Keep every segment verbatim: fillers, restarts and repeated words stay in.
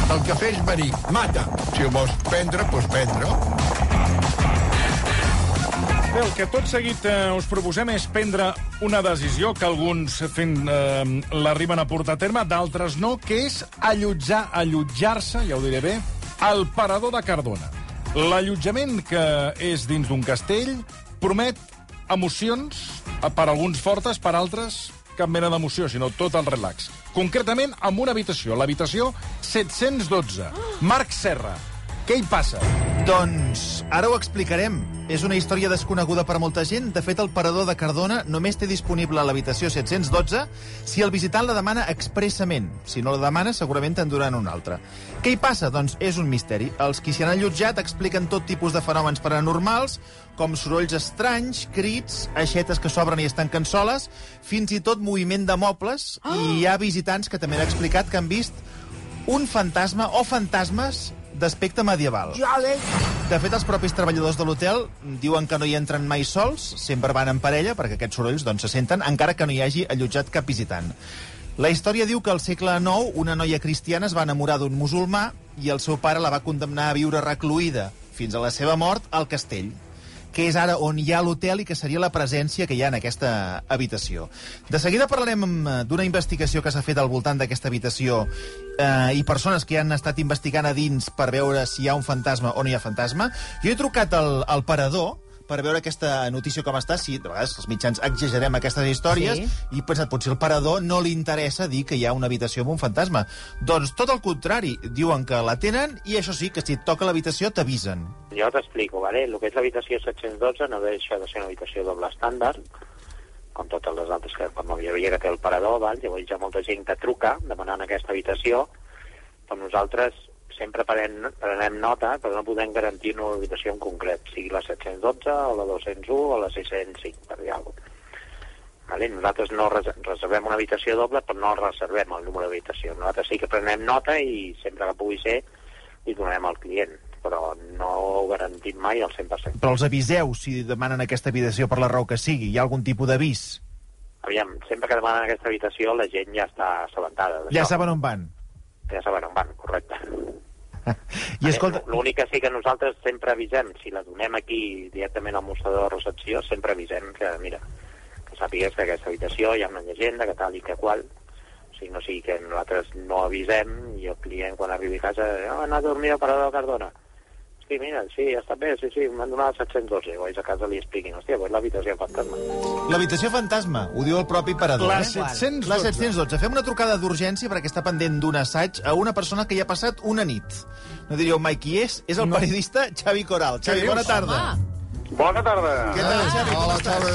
El cafè és verí, mata. Si el vols prendre, doncs prendre. Bé, el que tot seguit eh, us proposem és prendre una decisió que alguns fent, eh, l'arriben a portar a terme, d'altres no, que és allotjar, allotjar-se, ja ho diré bé, al Parador de Cardona. L'allotjament, que és dins d'un castell, promet emocions, per alguns fortes, per altres cap mena d'emoció, sinó tot el relax. Concretament, amb una habitació, l'habitació set-cents dotze. Marc Serra, què hi passa? Doncs ara ho explicarem. És una història desconeguda per molta gent. De fet, el Parador de Cardona només té disponible l'habitació set-cents dotze si el visitant la demana expressament. Si no la demana, segurament te'n duran una altra. Què hi passa? Doncs és un misteri. Els qui s'hi han allotjat expliquen tot tipus de fenòmens paranormals, com sorolls estranys, crits, aixetes que s'obren i es tanquen soles, fins i tot moviment de mobles, oh. I hi ha visitants que també han explicat que han vist un fantasma o fantasmes d'aspecte medieval. De fet, els propis treballadors de l'hotel diuen que no hi entren mai sols, sempre van en parella, perquè aquests sorolls doncs, se senten, encara que no hi hagi allotjat cap visitant. La història diu que al segle nou una noia cristiana es va enamorar d'un musulmà i el seu pare la va condemnar a viure recluïda fins a la seva mort al castell, que és ara on hi ha l'hotel i que seria la presència que hi ha en aquesta habitació. De seguida parlarem d'una investigació que s'ha fet al voltant d'aquesta habitació eh, i persones que han estat investigant a dins per veure si hi ha un fantasma o no hi ha fantasma. Jo he trucat al, al parador per veure aquesta notícia com està, si de vegades els mitjans exagerem aquestes històries, sí. I he pensat, potser al parador no li interessa dir que hi ha una habitació amb un fantasma. Doncs tot el contrari, diuen que la tenen i això sí, que si et toca l'habitació t'avisen. Jo t'explico, ¿vale? El que és l'habitació set-cents dotze no deixa de ser una habitació doble estàndard, com totes les altres que com hi havia que té el parador, val? Llavors hi ha molta gent que truca demanant aquesta habitació, però nosaltres sempre prenem, prenem nota, però no podem garantir una habitació en concret, sigui la set-cents dotze, o la dos-cents u, o la sis-cents cinc, per dir alguna cosa. Vale? Nosaltres no reservem una habitació doble, però no reservem el número d'habitació. Nosaltres sí que prenem nota i sempre que pugui ser li donem al client, però no ho garantim mai al cent per cent. Però els aviseu si demanen aquesta habitació per la raó que sigui? Hi ha algun tipus d'avís? Aviam, sempre que demanen aquesta habitació la gent ja està assabentada. Ja saben on van? Ja saben on van, correcte. I escolta... L'únic que sí que nosaltres sempre avisem, si la donem aquí directament al mostrador de recepció, sempre avisem que, mira, que sàpigues que aquesta habitació hi ha una llegenda, que tal i que qual, o sigui, no sigui que nosaltres no avisem i el client quan arribi a casa, oh, ha anat a dormir al Parador de Cardona. Sí, mira, sí, ja està bé, sí, sí, m'han donat set-cents dotze, i a casa li expliquin, hòstia, pues l'habitació fantasma. L'habitació fantasma, ho diu el propi parador, la eh? set-cents dotze. La set-cents dotze. Fem una trucada d'urgència perquè està pendent d'un assaig a una persona que hi ha passat una nit. No diríeu mai qui és? És el no. periodista Xavi Coral. Xavi, bona tarda. Home. Bona tarda. Què tal, Xavi? Com Hola, estàs?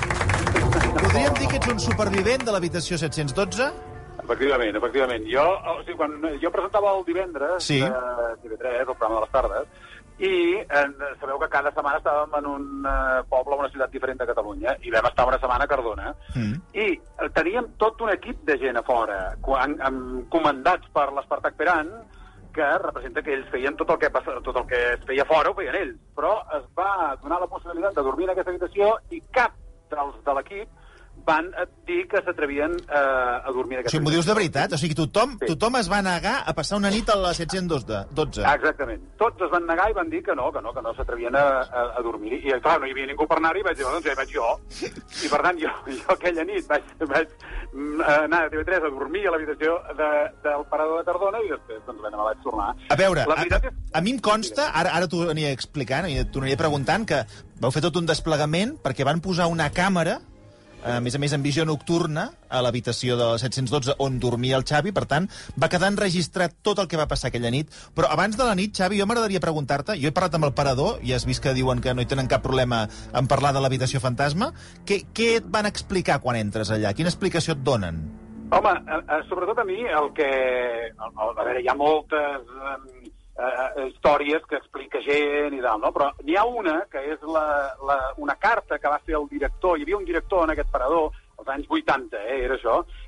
Xavi. Podríem dir que ets un supervivent de l'habitació set-cents dotze? Efectivament, efectivament. Jo, o sigui, quan jo presentava el divendres sí. a T V tres, el programa de les tardes, i eh, sabeu que cada setmana estàvem en un eh, poble o una ciutat diferent de Catalunya, i vam estar una setmana a Cardona, mm. i eh, teníem tot un equip de gent a fora, quan, amb, comandats per l'Espartac Peran, que representa que ells feien tot el que, tot el que es feia fora, ho feien ells, però es va donar la possibilitat de dormir en aquesta habitació i cap dels de l'equip van dir que s'atrevien eh, a dormir en aquesta habitació. Si m'ho dius de veritat? O sigui, tothom, sí. tothom es va negar a passar una nit a la set-cents dotze. Exactament. Tots es van negar i van dir que no, que no, que no s'atrevien a, a, a dormir. I, clar, no hi havia ningú per anar-hi, i vaig dir, doncs ja hi vaig jo. I, per tant, jo, jo aquella nit vaig, vaig anar a T V tres a dormir a l'habitació de, del Parador de Cardona i després, doncs, me vaig tornar. A veure, a, a, és... a mi em consta, ara, ara t'ho aniré explicant, t'ho aniré preguntant, que vau fer tot un desplegament perquè van posar una càmera, a més a més en visió nocturna, a l'habitació de la set-cents dotze on dormia el Xavi, per tant, va quedar enregistrat tot el que va passar aquella nit. Però abans de la nit, Xavi, jo m'agradaria preguntar-te, jo he parlat amb el parador, i has vist que diuen que no hi tenen cap problema en parlar de l'habitació fantasma, què, què et van explicar quan entres allà? Quina explicació et donen? Home, a, a, sobretot a mi, el que... A, a veure, hi ha moltes... Um... Uh, històries que explica gent i tal, no? Però n'hi ha una que és la, la, una carta que va fer el director, hi havia un director en aquest parador, als anys vuitanta, eh, era això,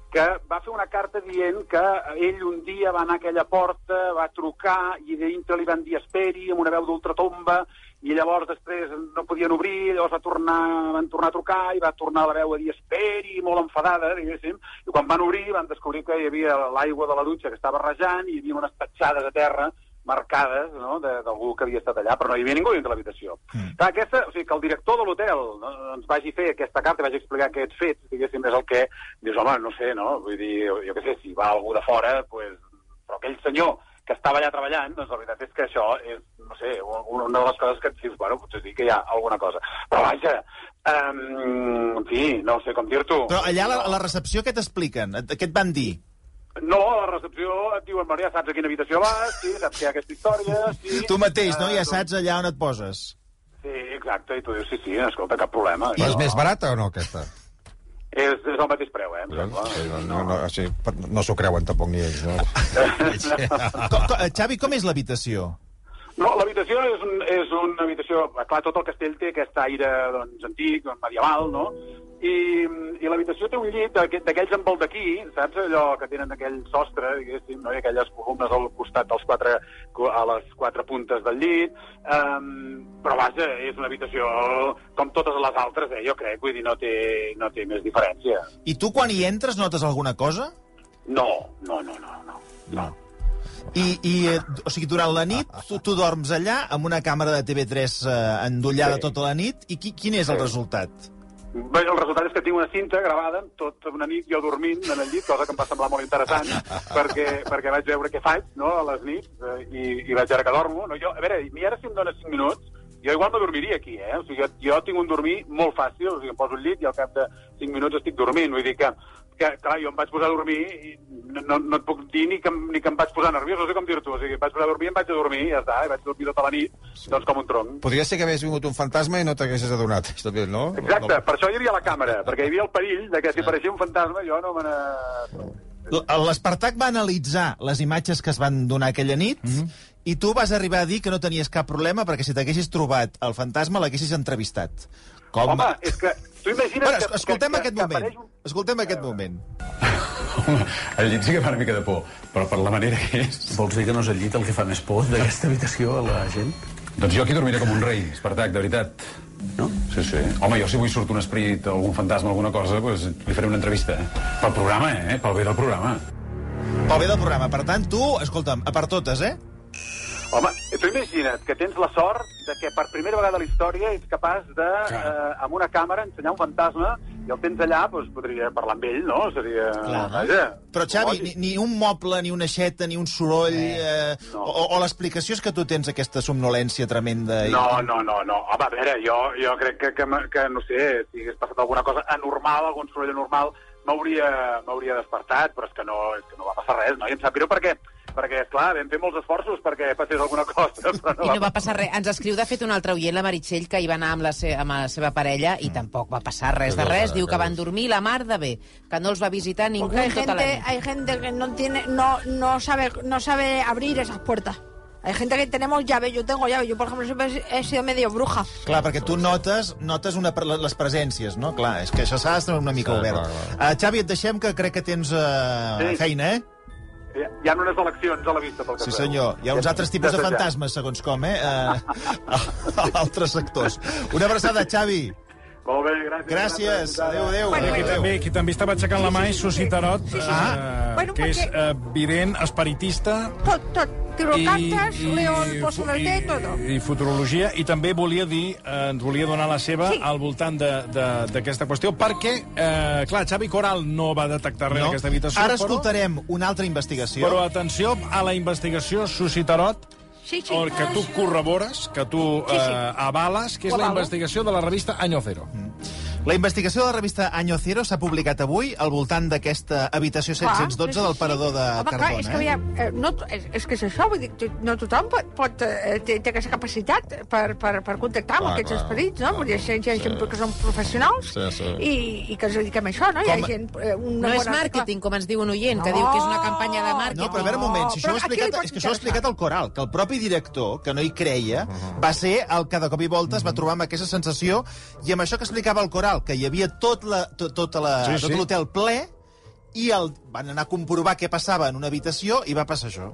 que va fer una carta dient que ell un dia va anar a aquella porta, va trucar, i dintre li van dir esperi, amb una veu d'ultratomba, i llavors després no podien obrir, llavors va tornar, van tornar a trucar, i va tornar la veu a dir esperi, molt enfadada, diguéssim, i quan van obrir van descobrir que hi havia l'aigua de la dutxa que estava rajant, i hi havia unes petjades a terra marcades, no?, d'algú que havia estat allà, però no hi havia ningú dintre l'habitació. Mm. Clar, aquesta, o sigui, que el director de l'hotel, no, ens vagi fer aquesta carta, vagi explicar aquests fets, diguéssim, és el que dius, home, no sé, no? Vull dir, jo, jo què sé, si va algú de fora, pues, però aquell senyor que estava allà treballant, doncs la veritat és que això és, no sé, una de les coses que et dius, bueno, potser sí que hi ha alguna cosa. Però vaja, um, en fi, no sé com dir-t'ho. Però allà a la, la recepció què t'expliquen? Què et van dir? No, a la recepció et diuen, Maria, saps a quina habitació vas? Sí, saps que hi ha aquesta història? Sí. Tu mateix, no? Uh, Ja saps allà on et poses. Sí, exacte, i tu dius, sí, sí, escolta, cap problema. I és més barata o no, aquesta? És, és el mateix preu, eh? No, no, no, no, així, no s'ho creuen tampoc ni ells, no? com, com, Xavi, com és l'habitació? No, l'habitació és, un, és una habitació... Clar, tot el castell té aquest aire, doncs, antic, medieval, no? I, i l'habitació té un llit d'aquells amb el d'aquí, saps? Allò que tenen aquell sostre, diguéssim, no? I aquelles columnes al costat dels quatre, a les quatre puntes del llit. Um, però, vaja, és una habitació com totes les altres, eh? Jo crec, vull dir, no té, no té més diferència. I tu, quan hi entres, notes alguna cosa? No, no, no, no, no. no. I, i o sigui, durant la nit, tu, tu dorms allà amb una càmera de T V tres eh, endollada sí. tota la nit, i qui, quin és sí. el resultat? Bé, el resultat és que tinc una cinta gravada tota una nit jo dormint en el llit, cosa que em va semblar molt interessant, perquè, perquè vaig veure què faig, no?, a les nits, eh, i, i vaig veure que dormo. No? Jo, a veure, i ara si em dones cinc minuts, jo igual me dormiria aquí, eh? O sigui, jo, jo tinc un dormir molt fàcil, o sigui, em poso al llit i al cap de cinc minuts estic dormint, vull dir que, que clar, jo em vaig posar a dormir i no, no, no et puc dir ni que, ni que em vaig posar nerviós, no sé com dir-t'ho, o sigui, em vaig posar a dormir i em vaig a dormir, i ja està, i vaig dormir tota la nit, doncs com un tronc. Podria ser que hagués vingut un fantasma i no t'haguessis adonat, no? Exacte, no. Per això hi havia la càmera, perquè hi havia el perill de que si apareixia un fantasma jo no me n'ha... L'Espartac va analitzar les imatges que es van donar aquella nit, mm-hmm. i tu vas arribar a dir que no tenies cap problema perquè si t'haguessis trobat el fantasma l'haguessis entrevistat. Com... Home, és que tu imagina't... Bueno, que, escoltem que, aquest que, moment. Que un... Escoltem aquest moment. El llit sí que fa una mica de por, però per la manera que és... Vols dir que no és el llit el que fa més por d'aquesta habitació a la gent? Doncs jo aquí dormiré com un rei, Espartac, de veritat. No? Sí, sí. Home, jo si vull surt un esperit, algun fantasma, alguna cosa, doncs li faré una entrevista. Pel programa, eh? Pel bé del programa. Pel bé del programa. Per tant, tu, escolta'm, a per totes, eh? Home, tu imagina't que tens la sort de que per primera vegada a la història ets capaç de, eh, amb una càmera, ensenyar un fantasma i el tens allà, doncs podria parlar amb ell, no? Seria... Clar. Vaja. Però, Xavi, ni, ni un moble, ni una aixeta, ni un soroll... Eh, no. O, o l'explicació és que tu tens aquesta somnolència tremenda... I... No, no, no, no. Home, a veure, jo, jo crec que, que, que, no sé, si hagués passat alguna cosa anormal, algun soroll anormal, m'hauria despertat, però és que, no, és que no va passar res, no? I em sap greu perquè... perquè, esclar, vam fer molts esforços perquè passés alguna cosa, però no I va... no va passar res. Ens escriu, de fet, un altre oient, la Meritxell, que hi va anar amb la, se amb la seva parella i mm. tampoc va passar res de res. Diu que van dormir la mar de bé, que no els va visitar ningú en tota la nit. Hay gente que no, tiene, no, no, sabe, no sabe abrir esas puertas. Hay gente que tenemos llave, yo tengo llave. Yo, por ejemplo, siempre he sido medio bruja. Clar, perquè tu notes, notes una, les presències, no? Clar, és que això s'ha d'estar una mica sí, obert. Clar, clar. Uh, Xavi, et deixem, que crec que tens uh, sí. feina, eh? Hi ha unes eleccions a la vista, pel que Sí, senyor. Hi ha uns altres tipus de fantasmes, segons com, eh? Uh, altres sectors. Una abraçada, Xavi. Molt bé, gràcies. Gràcies. Adéu, adéu. Bueno, qui, també, qui també estava aixecant la mà és Susi Tarot, sí, sí, sí. Uh, bueno, que és uh, vident, espiritista... Tot, tot. Tiro cartes, leo el pozo del té, tot. I futurologia, i també volia dir, eh, ens volia donar la seva sí. al voltant d'aquesta qüestió, perquè, eh, clar, Xavi Coral no va detectar res no. en aquesta habitació. Ara escoltarem però, una altra investigació. Però atenció a la investigació, Susi Tarot, sí, sí. que tu corrobores, que tu sí, sí. Eh, avales, que és la investigació de la revista Año Cero. Mm. La investigació de la revista Año Cero s'ha publicat avui al voltant d'aquesta habitació set-cents dotze del parador de Home, Cardona. Clar, és, que havia, eh, no, és, és que és això, vull dir, no tothom pot, pot, eh, té, té aquesta capacitat per, per, per contactar amb clar, aquests clar, esperits, no? Vull dir, hi ha gent sí. que són professionals sí, sí. I, i que es dediquem a això, no? Com... Hi ha gent, eh, una no bona... és màrqueting, com ens diu un oient, no. que diu que és una campanya de màrqueting. No, però a veure un moment, si això ho explicat, és que això ho ha explicat el Coral, que el propi director, que no hi creia, uh -huh. va ser el que de cop i volta es va trobar amb aquesta sensació, i amb això que explicava el Coral, que hi havia tot la, tot, tota la, sí, sí. tot l'hotel ple, i el, van anar a comprovar què passava en una habitació i va passar això.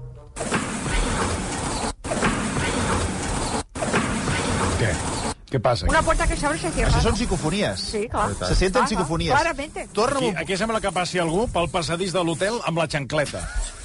Què? Què passa? Una puerta que se abre y se cierra. Això són ¿no? psicofonies. Sí, clar. Se senten Ah, psicofonies. claramente. Torna Aquí, aquí sembla que passi algú pel passadís de l'hotel amb la xancleta.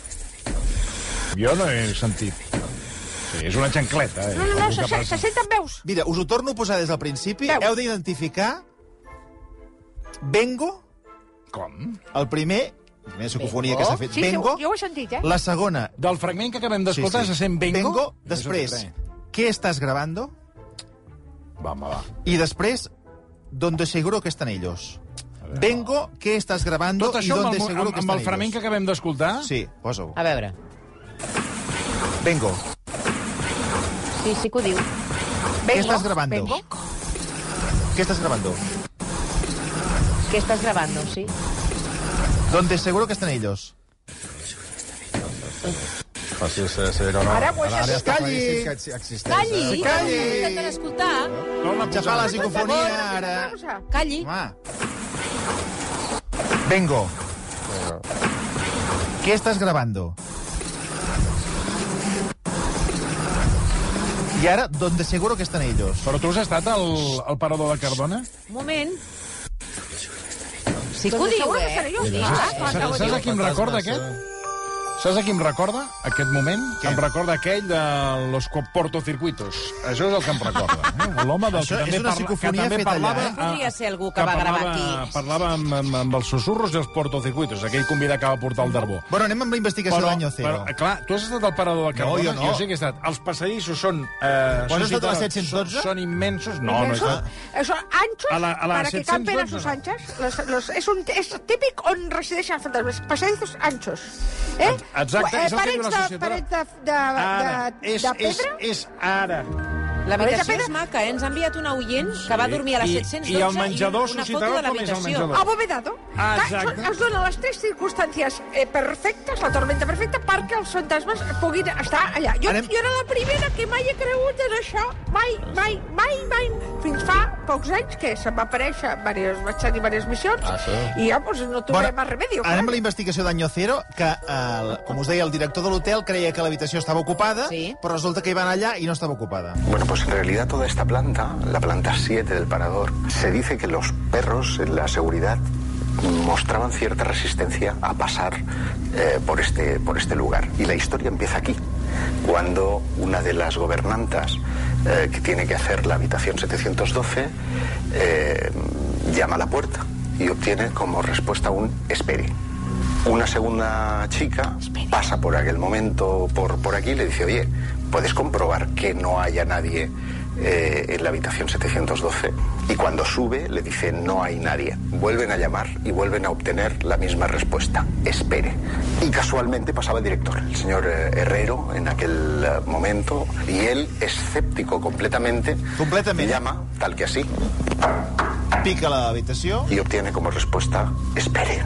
Jo no he sentit. Sí, és una xancleta. Eh? No, no, no, Algú se, que se, passa. se senten veus. Mira, us ho torno a posar des del principi. Veus. Heu d'identificar Bengo, Com? el primer, la primera psicofonia que s'ha fet, Sí, Bengo. sí, jo ho he sentit, eh? La segona, Del fragment que acabem d'escoltar se sent Bengo. Bengo. Després, ¿qué estás grabando? Va, home, va. Y después, ¿dónde seguro que están ellos? Vengo, ¿qué estás grabando? Tot y això amb dónde el, seguro amb, que amb están el fragment que ellos. acabem d'escoltar? Sí, posa-ho. A veure. Vengo, Sí, sí que ho diu. ¿qué estás grabando? Vengo. ¿Qué estás grabando? Què estàs gravando, sí? ¿Dónde seguro que están ellos? Fàcil ser, ser o no. Ara ho he Ara ja està Calli. claríssim que ex- existeix. Calli! Eh? Calli! Intenten escoltar. Torna a Aixafar la posar. psicofonia, ara. Calli. Home. Vengo, ¿qué estás grabando? Y ahora, ¿dónde seguro que están ellos? Però tu has estat al, al parador de Cardona? Un moment. Sí que ho Doncs diu, seguro que eh? seré jo. Sí, Ah, sí. clar, que ho Saps diu. a qui em recorda, aquest? Saps a qui em recorda, aquest moment? Què? Em recorda aquell de los portocircuitos. Això és el que em recorda. Eh? L'home del Això que també, és una parla, que psicofonia també feta allà, parlava... eh? Podria ser algú que va gravar parlava, aquí. Parlava amb, amb, amb els susurros i els portocircuitos, aquell convidat que va portar el Darbó. Bueno, anem amb la investigació d'Año Cero. però, clar, tu has estat al parador de Cardona? jo no. Jo sí que he estat. Els passadissos són... Eh, Quan has estat a la són- set cents dotze? Són immensos. No, no he Eso, estat. eso, anchos A la- a la para que set cents campen a dotze. sus anchas. Los, los, es, un, es típic on resideixen els fantasmes. Passadizos anchos. Eh? Exacte, és el que diu la parets de, societat. parets de, de, Ara, de, és, de és, pedra. és ara. L'habitació Pedra? és maca, eh? Ens ha enviat un oient que va dormir a les I- set-cents dotze i el menjador una foto suscitador, de com és el l'habitació. menjador? Abovedado. Ah, Que exacte. són- Es donen les tres circumstàncies eh, perfectes, la tormenta perfecta, perquè els fantasmes puguin estar allà. Jo, Anem- jo era la primera que mai he cregut en això. Mai, mai, mai, mai. Fins fa pocs anys que se'm va aparèixer, diverses, vaig tenir diverses missions, Ah, sí? i ja pues, no tuve más remedio. Anem a clar. la investigació d'Año Cero, que, eh, com us deia, el director de l'hotel creia que l'habitació estava ocupada, Sí. però resulta que hi van allà i no estava ocupada. Bueno, pues en realidad toda esta planta, la planta siete del Parador, se dice que los perros en la seguridad mostraban cierta resistencia a pasar eh, por, este, por este lugar. Y la historia empieza aquí, cuando una de las gobernantas eh, que tiene que hacer la habitación setecientos doce eh, llama a la puerta y obtiene como respuesta un espere. Una segunda chica pasa por aquel momento por, por aquí y le dice, oye, ¿puedes comprobar que no haya nadie eh, en la habitación setecientos doce? Y cuando sube le dice, no hay nadie. Vuelven a llamar y vuelven a obtener la misma respuesta, espere. Y casualmente pasaba el director, el señor eh, Herrero, en aquel eh, momento, y él, escéptico completamente, Completamente. llama, tal que así, Pica a l'habitació. y obtiene como respuesta, espere.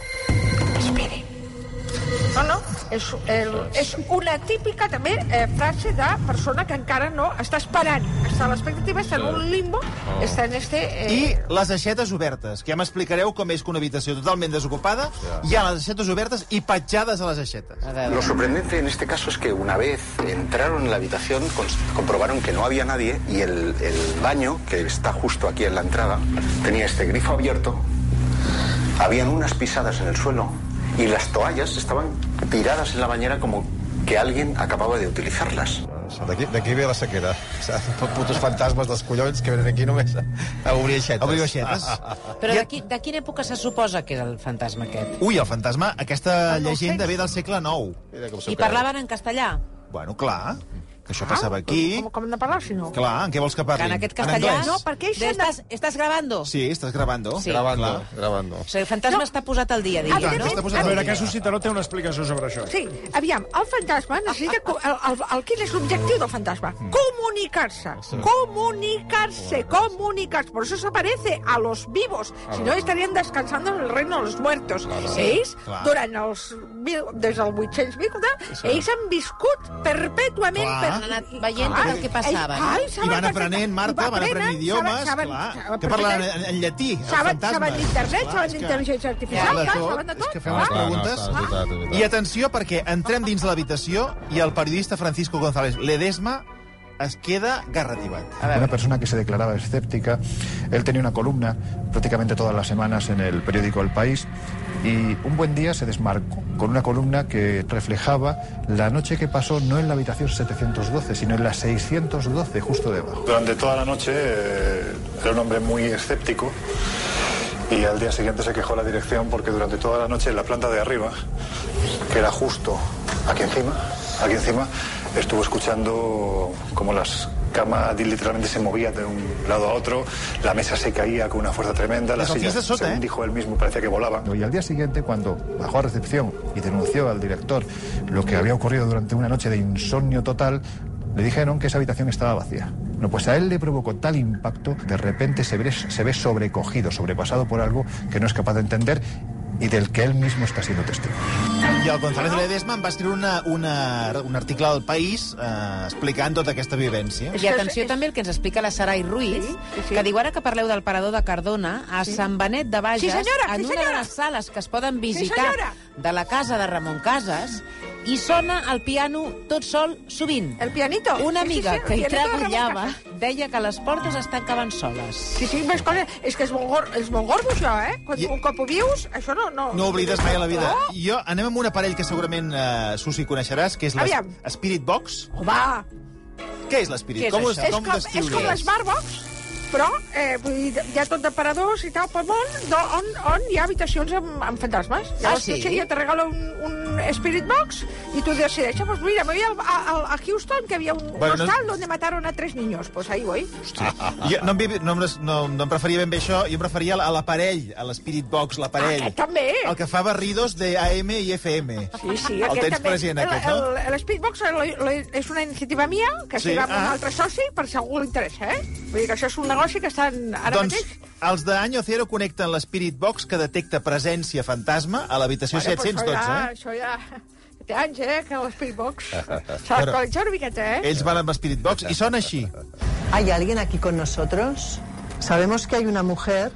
No, no, és, el, és una típica, també, eh, frase de persona que encara no està esperant. Està a l'expectativa, està en un limbo, està en este... Eh, I les aixetes obertes, que ja m'explicareu com és que una habitació totalment desocupada, hi ha les aixetes obertes i petjades a les aixetes. A veure. Lo sorprendente en este caso es que una vez entraron en la habitación, cons- comprobaron que no había nadie y el, el baño, que está justo aquí en la entrada, tenía este grifo abierto, habían unas pisadas en el suelo y las toallas estaban tiradas en la bañera como que alguien acababa de utilizarlas. D'aquí d'aquí ve la sequera. Tot putos fantasmes dels collons que venen aquí només a, a obrir aixetes. Obrir aixetes. Però de, qui, de quina època se suposa que era el fantasma aquest? Ui, el fantasma, aquesta llegenda ve del segle nou. Mira com s'ho I parlaven en castellà? Bueno, clar, que això passava aquí. Com, com hem de parlar, si no? Clar, en què vols que Que parlin? en aquest En castellà... anglès? No, perquè ells De han de- estàs, estàs grabando? Sí, estàs gravando. Sí. Grabando, Clar. grabando. O sigui, el fantasma No. està posat al dia, diria, Evidentment, no? està posat A veure, al dia. que Suscitaró té una explicació sobre això. Sí, aviam, el fantasma necessita... co- El, el, el, quin és l'objectiu del fantasma? Comunicarse. Comunicarse, comunicarse. Por eso se aparece a los vivos. Si no, estarían descansando en el reino de los muertos. Ells, Clar. durant els... mil- des del vuit-cents mil, ells han viscut perpètuament, Clar. han anat veient tot el que passava. I van aprenent, Marta, van aprenent idiomes, clar, que parlen en llatí, els fantasmes. Saben d'internet, saben d'intel·ligència artificial, saben de tot. És que fem les preguntes. I atenció, perquè entrem dins l'habitació i el periodista Francisco González Ledesma es queda garrativat. Una persona que se declaraba escéptica. Él tenía una columna prácticamente todas las semanas en el periódico El País y un buen día se desmarcó con una columna que reflejaba la noche que pasó no en la habitación setecientos doce, sino en la seiscientos doce, justo debajo. Durante toda la noche eh, era un hombre muy escéptico y al día siguiente se quejó la dirección porque durante toda la noche en la planta de arriba, que era justo aquí encima, aquí encima, estuvo escuchando cómo las camas literalmente se movían de un lado a otro, la mesa se caía con una fuerza tremenda, las sillas, según ¿eh? dijo él mismo, parecía que volaban. Y al día siguiente, cuando bajó a recepción y denunció al director lo que había ocurrido durante una noche de insomnio total, le dijeron que esa habitación estaba vacía. No, pues a él le provocó tal impacto, de repente se ve, se ve sobrecogido, sobrepasado por algo que no es capaz de entender i del que ell mismo està sent testigo. I el González Ledesma em va escriure una, una, un article del País eh, explicant tota aquesta vivència. I atenció també el que ens explica la Sarai Ruiz, sí, sí, sí. que diu ara que parleu del parador de Cardona, a sí. Sant Benet de Bages, sí, senyora, en sí, una de les sales que es poden visitar sí, de la casa de Ramon Casas, i sona el piano tot sol sovint. El pianito. Una amiga sí, sí, que hi treballava deia que les portes es tancaven soles. Sí, sí, més coses. És que és molt, gor és molt gordo, això, eh? Quan I... un cop ho vius, això no... No, no oblides mai a la vida. No. Jo, anem amb un aparell que segurament, uh, Susi, coneixeràs, que és l'Spirit Box. Home! Què és l'Spirit? Com, és, com, com és com l'Smart Box, però eh, vull dir, hi ha tot de paradors i tal pel món on, on hi ha habitacions amb, amb fantasmes. Ah, sí? Ja te regala un, un Spirit Box i tu decideixes, pues mira, me voy a, a, a Houston, que había un, bueno, un hostal no... donde mataron a tres niños. Pues ahí voy. Hòstia. Jo no em, no, no, no em preferia ben bé això, jo em preferia a l'aparell, a l'Spirit Box, l'aparell. Aquest també. El que fa barridos de A M i F M. Sí, sí, el aquest tens també. present, aquest, no? L'Spirit Box és una iniciativa mia, que sí. estic amb ah. un altre soci, per si algú li interessa, eh? Vull dir que això és un negoci que estan ara doncs, mateix. Els d'Año Cero connecten l'Spirit Box que detecta presència fantasma a l'habitació bueno, set-cents dotze. Ja, eh? Això ja... Té anys, eh, que l'Spirit Box s'ha d'actualitzar una miqueta, eh? Ells van amb l'Spirit Box i sona així. ¿Hay alguien aquí con nosotros? Sabemos que hay una mujer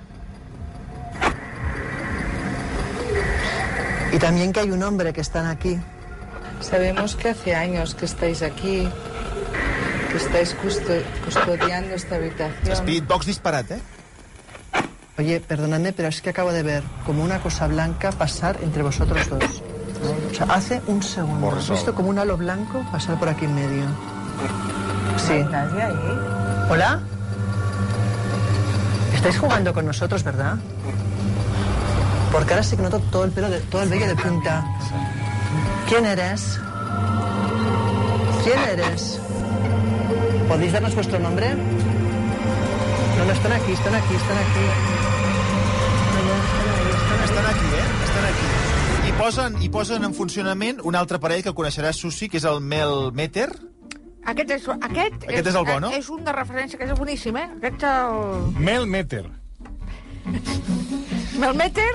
y también que hay un hombre que están aquí. Sabemos que hace años que estáis aquí, que estáis custodiando esta habitación. Spirit Box disparat, ¿eh? Oye, perdonadme, pero es que acabo de ver como una cosa blanca pasar entre vosotros dos. O sea, hace un segundo. He visto como un halo blanco pasar por aquí en medio. Sí. ¿No hay nadie ahí? ¿Hola? Estáis jugando con nosotros, ¿verdad? Porque ahora sí que noto todo el pelo, de, todo el vello de punta. ¿Quién eres? ¿Quién eres? ¿Podéis darnos vuestro nombre? No, no, están aquí, están aquí, están aquí. Estan aquí, eh? Estan aquí. I posen, i posen en funcionament un altre aparell que coneixeràs, Susi, que és el Mel Meter. Aquest és, aquest aquest és, és el bo, no? És un de referència que és boníssim, eh? Aquest és el... Mel Meter. Mel Meter...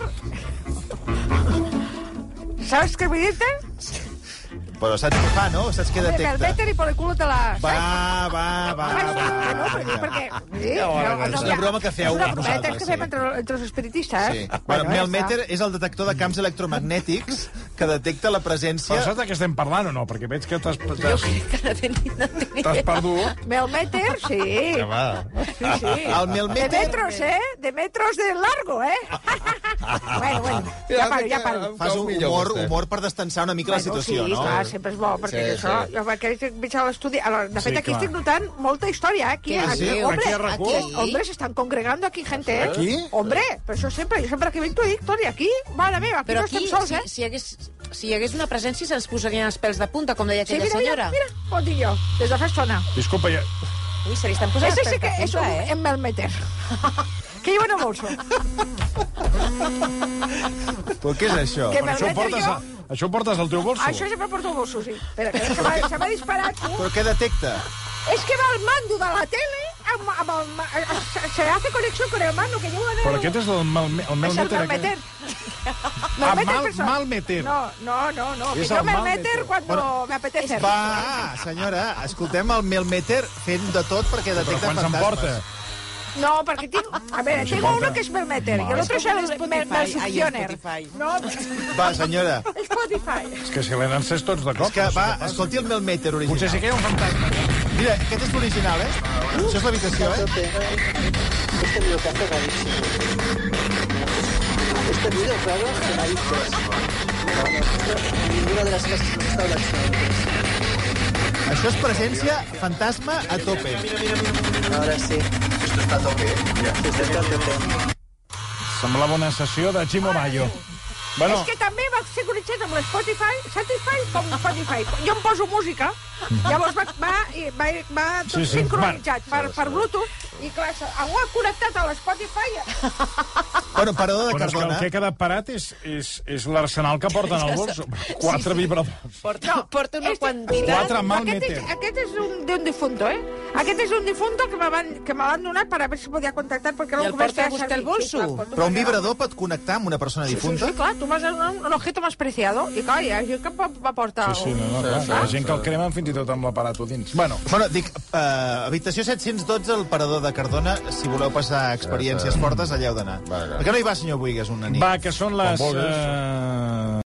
¿Sabes què vull dir-te? Però saps què fa, no? Saps què detecta? El Meter i per el culo te la... Va, va, va, va. No, perquè... És una broma que feu vosaltres. És una vosaltres. broma que fem entre, entre els espiritistes. Sí. Bueno, el Meter és el detector de camps electromagnètics que detecta la presència... Però saps de què estem parlant o no? Perquè veig que t'has... Jo crec que no tenia... T'has perdut. Mel Meter, sí. Que va. Sí, sí. El Mel Meter... De metros, eh? De metros de largo, eh? Bueno, bueno, ja paro, ja paro. Fas un humor, humor per destensar una mica la situació, no? Sí, clar, sempre és bo, perquè sí, això... Sí. Jo, perquè veig a l'estudi... De fet, aquí estic notant molta història, eh? Aquí, aquí, hombre, aquí, hombre, se están congregando aquí gente, eh? Aquí? Hombre, però això sempre, jo sempre que vinc t'ho dic, Toni, aquí, mare meva, aquí però no estem sols, eh? Si, si, hagués, si hi hagués una presència se'ns posarien els pèls de punta, com deia aquella sí, mira, senyora. Mira, mira, ho dic jo, des de fa estona. Disculpa, ja... Ui, se li estan posant els pèls de punta, eh? Ese sí que és un Melmeter. Que jo no bolso. Però què és això? Que això, ho portes, jo... a, això ho portes al teu bolso? Això sempre porto el bolso, sí. Espera, que se m'ha disparat. Però què detecta? Es que va al mando de la tele, amb, amb el, se hace conexión con el mando que llevo en el... Però aquest és el, el, el Mel Meter. És el Mel Meter. Ah, meter mal, persona. mal meter. No, no, no, no. És Que yo el me mal meter meter. cuando Bueno, me apetece. Va, senyora, escoltem el Melmeter fent de tot perquè Però detecta quan fantasmes. s'emporta? No, porque tengo... A ver, si tengo porta. uno que es Melmeter y el otro es el Mel- Melsuctioner. No, Va, senyora. Spotify. És que si l'he d'encès tots de cop. És que, va, escolti el Melmeter original. Potser sí que hi ha un fantasma. Mira, aquest és l'original, eh? Això és l'habitació, eh? Este video que hace rarísimo. Este video, claro, de narices. Ninguna de las casas que hemos estado la Això és presència fantasma a tope. Ahora sí. Esto está a tope, ¿eh? Esto está a tope. Semblava una sessió de Chimo Bayo. Bueno, És que també va sincronitzat amb l'Spotify, Satisfy com Spotify. Jo em poso música, llavors va, va, va, va tot Sí, sí. sincronitzat per, per Bluetooth, i clar, ho ha connectat a l'Spotify. Bueno, parador de però és que el Cardona. que ha quedat parat és, és, és l'arsenal que porten al bols. Quatre vibradors. Porta, porta una quantitat... Quatre mal Aquest és, meter. aquest és un, de un difunto, eh? Aquest és un difunto que me van, que me l'han donat per a veure si podia contactar, perquè no I el ho començo porta a a buscar servir. el bolso? Sí, clar, porto Però un allà. vibrador pot connectar amb una persona difunta? Sí, clar, tu vas a un, un objeto más preciado i clar, hi ha gent que va, va portar... Sí, sí, no, no, clar. Hi ha gent que el cremen fins i tot amb l'aparato dins. Bueno, Bueno, dic, uh, habitació set-cents dotze, el parador de Cardona. Si voleu passar experiències fortes, allà heu d'anar. Per què no hi va, senyor Buigas, una nit? va, que són les... vulguis. Eh...